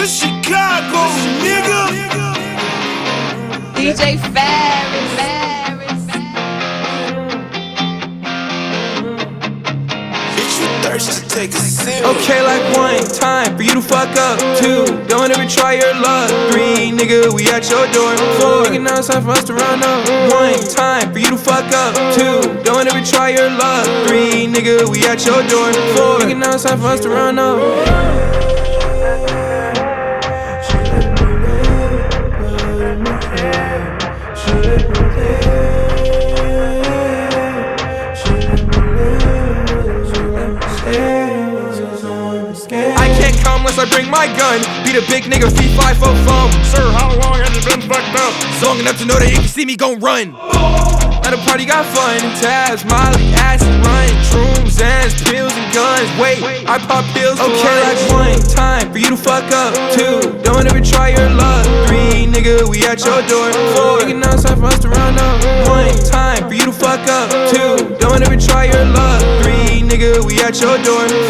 This Chicago, nigga. DJ Ferris. Bitch, you thirsty, take a sip. Okay, like 1 time for you to fuck up. 2, don't ever try your luck. 3, nigga, we at your door. 4, nigga, now it's time for us to run up. 1 time for you to fuck up. 2, don't ever try your luck. 3, nigga, we at your door. 4, nigga, now it's time for us to run up. I can't come unless I bring my gun. Beat a big nigga, feet 5 foot from. Sir, how long have you been fucked up? Long enough to know that if you see me, gon' run. At the party got fun, Taz, Molly, acid, run, shrooms, Zans, pills and guns. Wait, I pop pills. Okay, like 1 time for you to fuck up. 2, don't ever try your luck. 3, nigga, we at your door. 4, nigga, now it's time for us to run up. 1 time for you to fuck up. 2, don't ever try your luck. 3, nigga, we at your door.